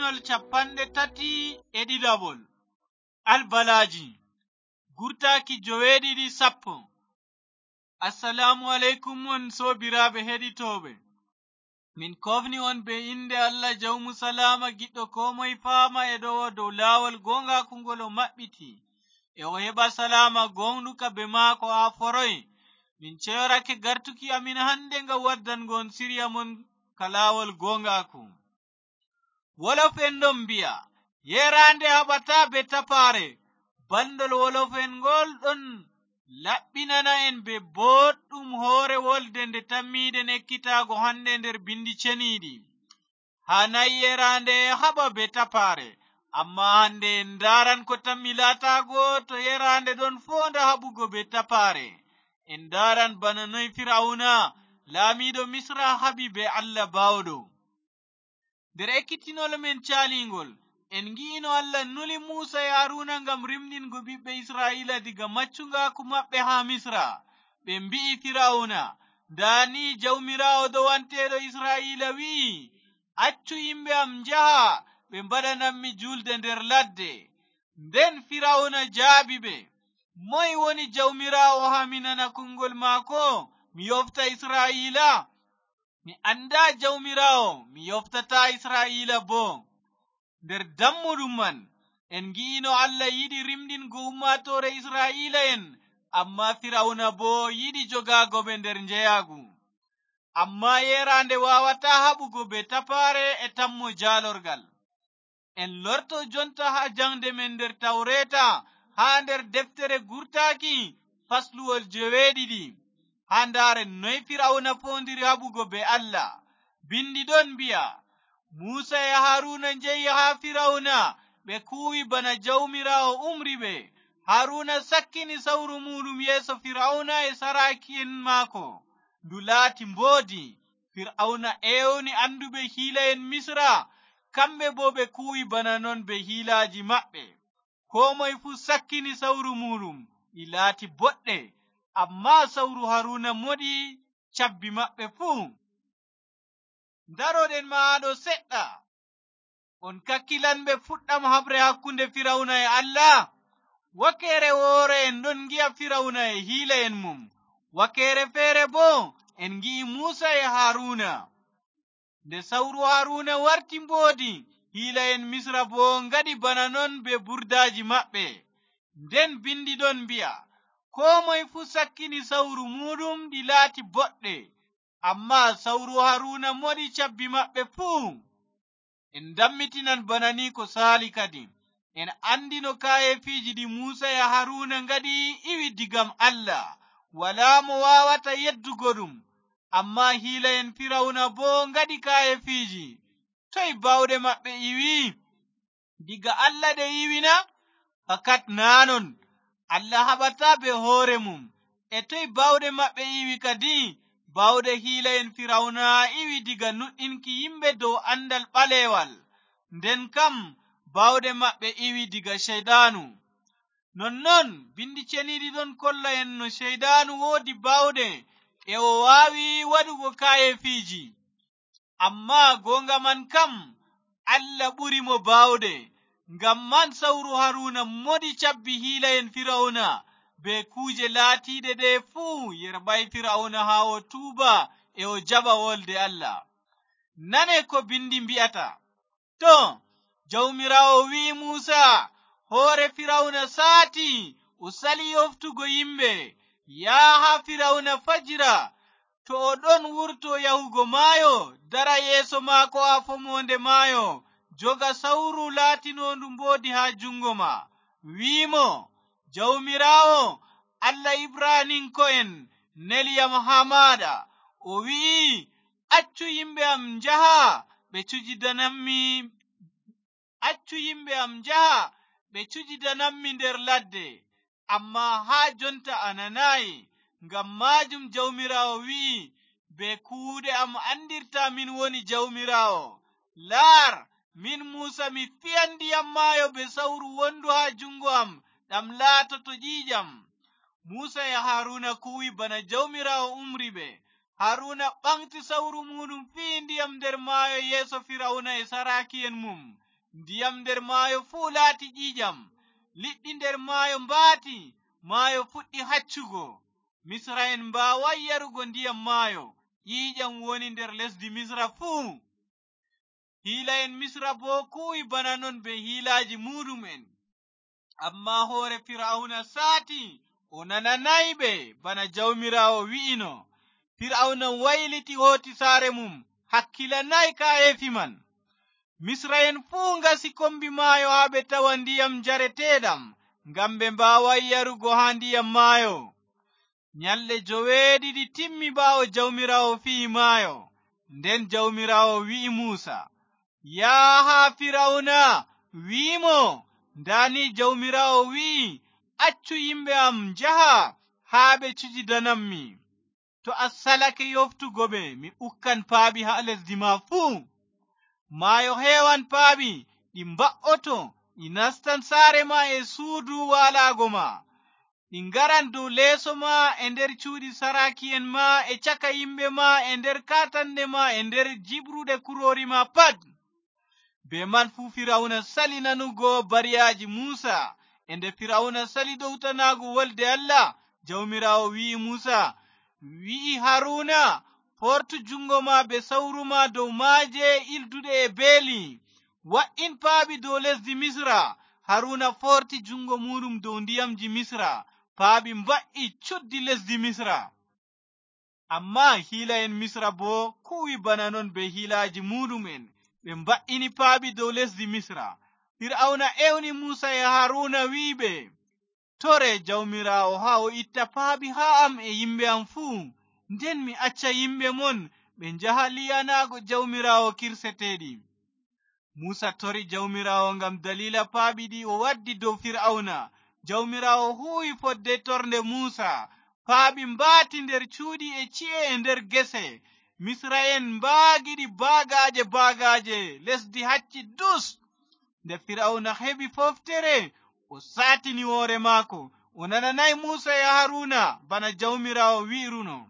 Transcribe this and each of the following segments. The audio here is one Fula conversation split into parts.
lenyol 37 Albalaji Gurtaki joweeɗiɗi sappo. Assalamu alaikum on sobiraɓe heɗitoɓe. Min kofni on be inde Allah jawmu salama giɗɗo komoye fama e ɗo dow lawol gonga kungol o maɓɓiti e o heɓa salama gonɗuka be maako ha foroy. Min ceyorake gartuki amin hande nga waddangon siriya mon kalawol gongaku. Wolof en ɗon mbi'a yerande haɓata be tapare. Bandol wolof en ngol ɗon laɓɓinana en be boɗɗum hoore wolde nde tammiden ekkitago hande nder bindi ceniɗi. Hanayi yerande haɓa be tapare, amma hande en daran ko tammi latago to yerande ɗon fonda haɓugo be tapare. En daran bana noy Fir'auna laamiɗo Misra haɓi be Allah bawɗo. Nder ekkitinol men calingol en ngi'ino Allah nuli Musa e Haruna ngam rimɗingo ɓiɓɓe Isra'ila diga maccungaku maɓɓe ha Misra. Ɓe mbi'i Fir'auna, ndani jawmirawo dowanteɗo Isra'ila wi'i, accu yimɓe am njaha ɓe mbaɗananmi julde nder ladde. Nden Fir'auna jaabi ɓe, moy woni jawmirawo ha mi nana kungol maako mi yofta Isra'ila? Mi anda jawmirawo mi yoftata Isra'ila bo. Nder dammuɗum man en ngi'ino Allah yiɗi rimɗingo ummatore Isra'ila en, amma Fir'auna bo yiɗi jogago ɓe nder njeyagu. Amma yerande wawata haɓugo be tapare e tammo jalorgal. En lorto jonta ha jangde men nder Tawreta ha nder deftere Gurtaki fasluwol 7 ha ndaren noy Fir'auna fondiri haɓugo be Allah. Bindi ɗon mbi'a Musa e Haruna njehi ha Fir'auna ɓe kuwi bana jawmirawo umri ɓe. Haruna sakkini sawru muɗum yeso Fir'auna e saraki'en maako. Ndu laati mboodi. Fir'auna ewni anduɓe hiila'en Misra, kamɓe bo ɓe kuwi bana non be hiilaji maɓɓe. Ko moye fu sakkini sawru muɗum ɗi laati boɗɗe, amma sawru Haruna moɗi cabbi maɓɓe fuu. Daroɗen maɗo seɗɗa. On kakkilanɓe fuɗɗam habre hakkunde Fir'auna e Allah. Wakere woore en ɗon ngi'a Fir'auna e hiila'en mum. Wakere feere bo en ngi'i Musa e Haruna. Nde sawru Haruna warti mboodi, hiila'en Misra bo ngaɗi bana non be burdaji maɓɓe. Nden bindi ɗon mbi'a ko moye fu sakkini sawru muɗum ɗi laati boɗɗe, amma sawru Haruna moɗi cabbi maɓɓe fuu. En dammitinan bana ni ko saali kadi. En andino kayefiji ɗi Musa e Haruna ngaɗi iwi digam Allah. Wala mo wawata yeddugo ɗum. Amma hiila'en Fir'auna bo ngaɗi kayefiji. Toy bawɗe maɓɓe iwi? Diga Allah ɗe iwina? Fakat nanon. Allah haɓata be hoore mum. E toy bawɗe maɓɓe iwi kadi? Bawɗe hiila'en Fir'auna iwi diga nuɗɗinki yimɓe dow andal ɓalewal. Nden kam bawɗe maɓɓe iwi diga Shaydanu. Nonnon bindi ceniɗi ɗon kolla en no Shaydanu woodi bawɗe e o wawi waɗugo kayefiji. Amma gonga man kam Allah ɓuri mo bawɗe. Ngam man sawru Haruna moɗi cabbi hiila'en Fir'auna be kuje laatiɗe ɗe fuu yerɓay Fir'auna ha o tuuba e o jaɓa wolde Allah. Nane ko bindi mbi'ata. To, jawmirawo wi'i Musa, hoore Fir'auna saati o sali yoftugo yimɓe. Yaha Fir'auna fajira. To o ɗon wurto yahugo maayo, dara yeso maako ha fomonde maayo, joga sawru laatinondu mboodi ha jungo ma. Wi'imo, jawmirawo Allah Ibraninko'en neliyam ha maɗa. O wi'i, accu yimɓe am njaha ɓe cujidanammi nder ladde. Amma ha jonta ananayi. Ngam majum jawmirawo wi'i, be kuuɗe am andirta min woni jawmirawo. Laar, min Musa mi fiyan ndiyam maayo be sawru wondu ha jungo am ɗam laatoto ƴiƴam. Musa e Haruna kuwi bana jawmirawo umri ɓe. Haruna ɓamti sawru muɗum fi'i ndiyam nder maayo yeso Fir'auna e saraki'en mum. ndiyam nder maayo fuu laati ƴiiƴam, liɗɗi nder maayo mbaati, maayo fuɗɗi haccugo. Misra'en mbaaway yarugo ndiyam maayo, ƴiiƴam woni nder lesdi Misra fuu. Hiila'en Misra boo kuwi bana non be hiilaaji muɗum'en, amma hoore Fir'auna saati, o nananayɓe bana Jawmiraawo wi'ino. Fir'auna wayliti hooti saare mum, hakkilanay kaayeefi man. Misra'en fuu ngasi kombi maayo haa ɓe tawa ndiyam njareteeɗam, ngam ɓe mbaaway yarugo haa ndiyam maayo. Nyalɗe 7 timmi ɓaawo Jawmiraawo fi'i maayo. Nden Jawmiraawo wi'i Muusa, yaha Fir'auna, wi'imo, ndani Jawmiraawo wi'i, accu yimɓe am njaha haa ɓe cujidanammi. To a salake yoftugo ɓe, mi ukkan paaɓi haa lesdi ma fuu. Maayo heewan paaɓi ɗi mba'oto ɗi nastan saare ma e suudu waalaago ma. Ɗi ngaran dow leeso ma, e nder cuuɗi saraki'en ma, e caka yimɓe ma, e nder katanɗe ma, e nder jibruɗe kuroori ma pat. Be man fuu Firawna sali nanugo bariyaaji Muusa. E nde Firawna sali ɗowtanaago wolde Allah, Jawmiraawo wi'i Muusa, wi'i Haruna, fortu jungo ma be sawru ma dow maaje ilduɗe e beeli, wa'in paaɓi dow lesdi Misra. Haruna forti jungo muɗum dow ndiyamji Misra, paaɓi mba'i cuddi lesdi Misra. Amma hiila'en Misra bo kuwi bana non be hiilaaji muɗum'en, ɓe mba'ini paaɓi dow lesdi Misra. Fir'auna ewni Muusa e Haruna wi'iɓe, tore Jawmiraawo haa o itta paaɓi haa am e yimɓe am fuu, nden mi acca yimɓe mon ɓe njaha liyanaago Jawmiraawo kirseteeɗi. Muusa tori Jawmiraawo ngam dalila paaɓi ɗi o waddi dow Fir'auna. Jawmiraawo huwi fodde torde Muusa, paaɓi mbaati nder cuuɗi e ci'e e nder gese. Misra'en mbaagiɗi baagaaje, lesdi hacci dus. Nde Fir'auna heɓi foftere, o saatini hoore maako, o nananay Muusa e Haruna bana Jawmiraawo wi'iruno.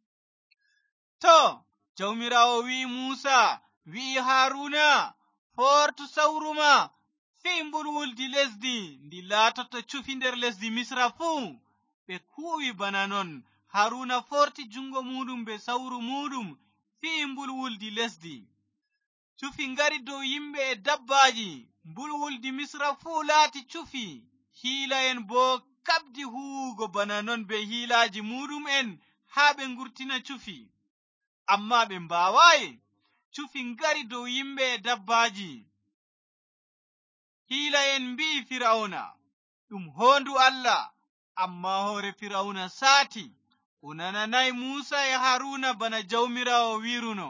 To, Jawmiraawo wi'i Muusa, wi'i Haruna, fortu sawruma, fii mbulwuldi lesdi ndi laatoto cufi nder lesdi Misra fuu. Ɓe kuwi bana non. Haruna forti jungo muɗum be sawru muɗum, fii mbulwuldi lesdi. Cufi ngari dow yimɓe e dabbaaji. Mbulwuldi Misra fuu laati cufi. Hiila'en bo kabdi huwugo bana non be hiilaaji muɗum'en haa ɓe ngurtina cufi. Amma ɓe mbaawayi. Cufi ngari dow yimɓe e dabbaaji. Hiila'en mbi'i Fir'auna, ɗum hoondu Allah, amma hoore Fir'auna saati. O nananay Muusa e Haruna bana Jawmiraawo wi'iruno.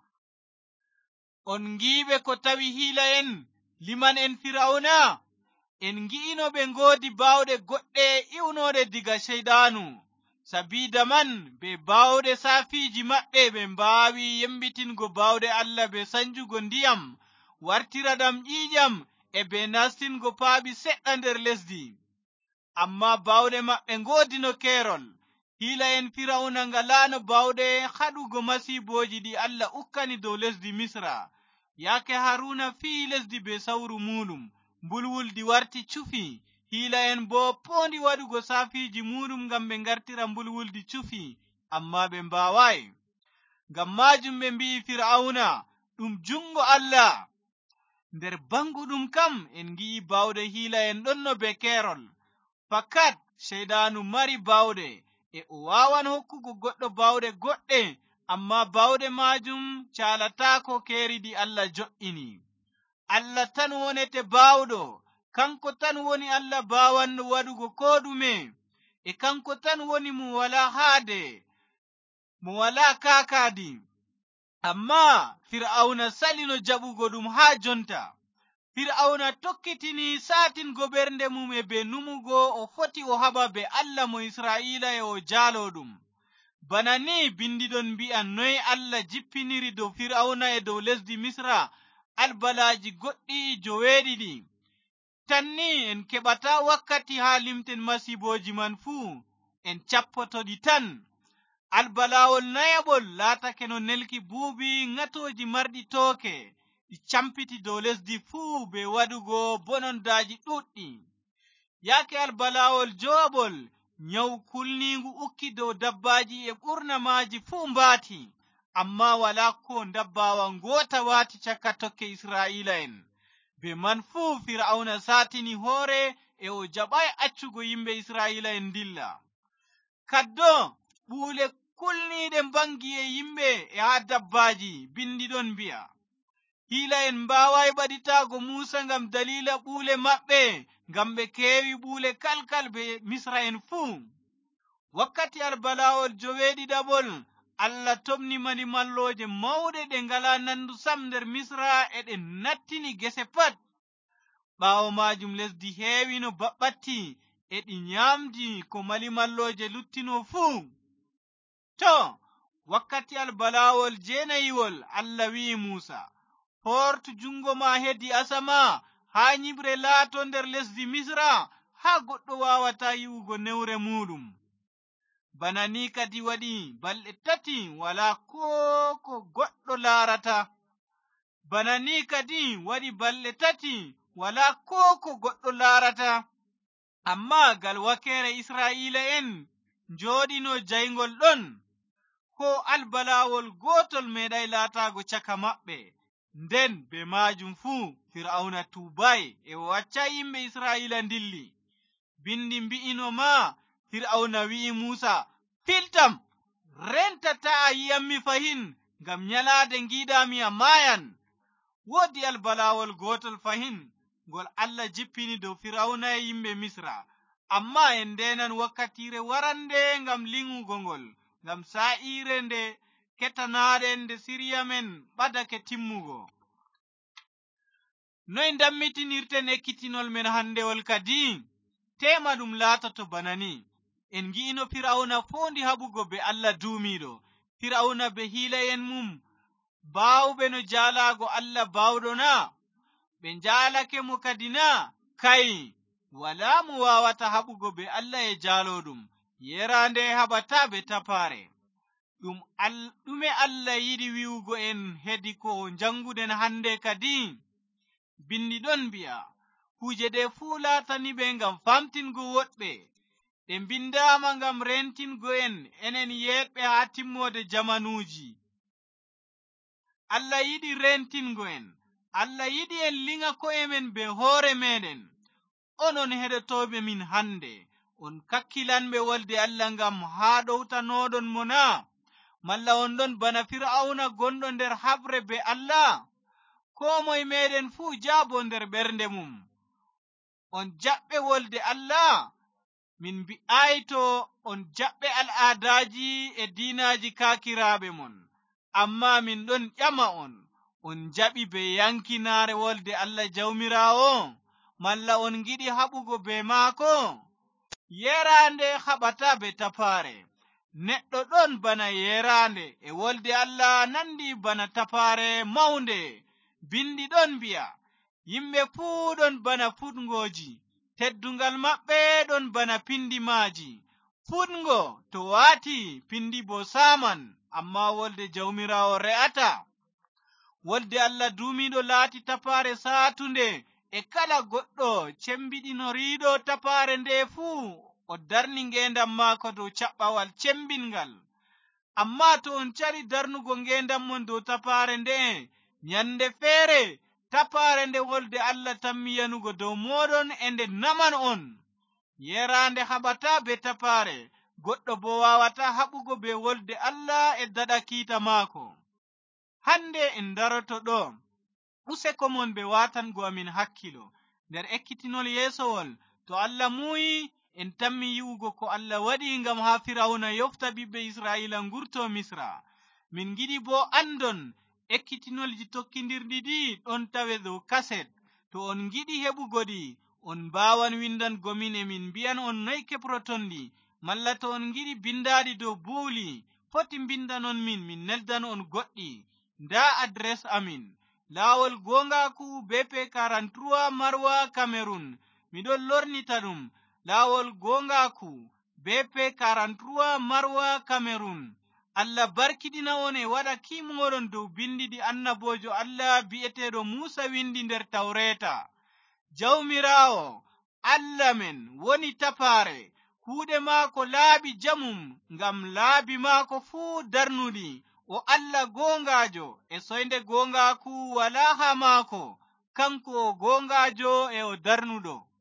On ngi'iɓe ko tawi hiila'en liman en Fir'auna? En ngi'ino ɓe ngoodi baawɗe goɗɗe iwnooɗe diga Seyɗaanu. Sabiida man be baawɗe saafiiji maɓɓe ɓe mbaawi yembitingo baawɗe Allah be sanjugo ndiyam, wartira ɗam ƴiiƴam, e be nastingo paaɓi seɗɗa nder lesdi. Amma baawɗe maɓɓe ngoodino keerol. Hiila'en Fir'auna ngalaano baawɗe haɗugo masiibooji ɗi Allah ukkani dow lesdi Misra. Yaake Haruna fi'i lesdi be sawru muɗum, mbulwuldi warti cufi. Hiila'en bo poondi waɗugo saafiiji muɗum ngam ɓe ngartira mbulwuldi cufi, amma ɓe mbaawayi. Ngam maajum ɓe mbi'i Fir'auna, ɗum jungo Allah. Nder banguɗum kam en ngi'i baawɗe hiila'en ɗonno be keerol. Fakat Seyɗaanu mari baawɗe, e o waawan hokkugo goɗɗo baawɗe goɗɗe, amma baawɗe maajum caalataako keeri ɗi Allah jo'ini. Allah tan wonete baawɗo, kanko tan woni Allah baawanno waɗugo ko ɗume, e kanko tan woni mo walaa haade, mo walaa kaakaadi. Amma Fir'auna salino jaɓugo ɗum haa jonta. Fir'auna tokkitini saatingo ɓernde mum e be numugo o foti o haɓa be Allah mo Israa'ila e o jaalo ɗum. Bana ni bindiɗon mbi'an noy Allah jippiniri dow Fir'auna e dow lesdi Misra albalaaji goɗɗi 7. Tanni en keɓata wakkati haa limten masiibooji man fuu, en cappotoɗi tan. Albalawol nayaɓol laatake no nelki buubi ŋatooji marɗi tooke. ɗi campiti dow lesdi fuu be waɗugo bonondaji ɗuɗɗi. Yake albalawol joɓol nyawu kulningu ukki dow dabbaji e ɓurna maji fuu mbaati, amma wala ko dabbawa ngota wati cakka tokke Isra'ila'en. Be man fuu Fir'auna satini hoore e o jaɓai accugo yimɓe Isra'ila'en dilla. Kaddo ɓuule kulniɗe bangi e yimɓe e ha dabbaji bindi ɗon mbi'a, Hila'en mbawai ɓaɗitago Musa ngam dalila ɓuule maɓɓe, ngam ɓe kewi ɓuule kalkal be Misra'en fuu. Wakkati albalawol joweeɗiɗaɓol Allah tomni malimalloje mawɗe ɗe ngala nandu sam nder Misra e ɗe nattini gese pat. Ɓawo majum lesdi heewino baɓɓatti e ɗi nyamdi ko malimalloje luttino fuu. To, wakkati albalawol jeenayiwol Allah wi'i Musa, hortu jungo ma hedi asama ha nyibre laato nder lesdi Misra ha goɗɗo wawata yi'ugo newre muɗum. Bana ni kadi waɗi balɗe 3 wala ko goɗɗo larata. Bana ni kadi waɗi balɗe 3 wala ko goɗɗo larata. Amma gal wakere Isra'ila'en joɗino jaygol ɗon, ko albalawol gotol meɗai latago caka maɓɓe. Nden be majum fuu Fir'auna tubai e o waccai yimɓe Isra'ila dilli. Bindi mbi'ino ma Fir'auna wi'i Musa, filtam, rentata a yiyammi fahin, ngam nyalade ngiɗami a mayan. Wodi albalawol gotol fahin ngol Allah jippini dow Fir'auna e yimɓe Misra, amma en ndenan wakkatire warande ngam lingugo ngol, ngam sa'ire nde ketanaɗe nde Siriya men ɓadake timmugo. Noy dammitinirten ekkitinol men handewol kadi? Tema ɗum latoto bana ni. En gi'ino Fir'auna fondi haɓugo be Allah duumiɗo. Fir'auna be hila'en mum bawɓe no jalago Allah bawɗo na? Ɓe jalake mo kadi na? Kai, wala mo wawata haɓugo be Allah e jaloɗum, yerande haɓata be tapare. Ɗume Allah yiɗi wi'ugo en hedi ko janguɗen hande kadi? Bindi ɗon mbi'a, kuje ɗe fuu latani ɓe ngam famtingo woɗɓe, ɗe bindama ngam rentingo enen yeɗɓe ha timmode jamanuji. Allah yiɗi rentingo en. Allah yiɗi en linga ko'e men be hoore meɗen. Onon heɗotoɓe min hande, on kakkilanɓe wolde Allah ngam ha ɗowtanoɗon mo na? Malla on ɗon bana Fir'auna gonɗo nder habre be Allah? Ko moye meɗen fuu jaabo nder ɓernde mum. On jaɓɓe wolde Allah? Min mbi'ai to on jaɓɓe al'adaji e dinaji kakiraɓe mon, amma min ɗon ƴama on jaɓi be yankinare wolde Allah jawmirawo? Malla on giɗi haɓugo be maako? Yerande haɓata be tapare. Neɗɗo ɗon bana yerande e wolde Allah nandi bana tapare maunde. Bindi ɗon mbi'a, yimɓe fuu ɗon bana fuɗngoji, teddungal maɓɓe ɗon bana pindi maaji. Fuɗngo to wati pindi bo saman, amma wolde jawmirawo re'ata. Wolde Allah duumiɗo laati tapare satunde, e kala goɗɗo cembiɗinoriɗo tapare nde fuu o darni ngendam maako dow caɓɓawal cembingal. Amma to on cari darnugo ngendam mon dow tapare nde, nyande feere tapare nde wolde Allah tammi yanugo dow moɗon e nde naman on. Yerande haɓata be tapare, goɗɗo bo wawata haɓugo be wolde Allah e daɗa kiita maako. Hande en daroto ɗo, useko mon be watango amin hakkilo nder ekkitinol yesowol. To Allah muyi en tammi yi'ugo ko Allah waɗi ngam ha Fir'auna yofta ɓiɓɓe Isra'ila ngurto Misra. Min giɗi bo andon ekkitinolji tokkidirɗi ɗi ɗon tawe dow kaset. To on giɗi heɓugo ɗi, on mbawan windango min e min mbiyan on noy keprotonɗi. Malla to on giɗi bindaɗi dow buuli, foti bindanon min neldan on goɗɗi. Nda adres amin: Lawol Gongaku BP 43 Marwa, Cameroon. Miɗon lornita ɗum: Lawol Gongaku BP 43 Marwa, Cameroon. Allah barkiɗina on e waɗa kimoɗon dow bindiɗi annabojo Allah bi'eteɗo Musa windi nder Tawreta. Jawmirawo Allah men woni tapaare, kuuɗe maako laaɓi jamum, ngam laabi maako fuu darnuɗi. O Allah gongajo e soyde gongaku wala ha maako, kanko o gongajo e o darnuɗo.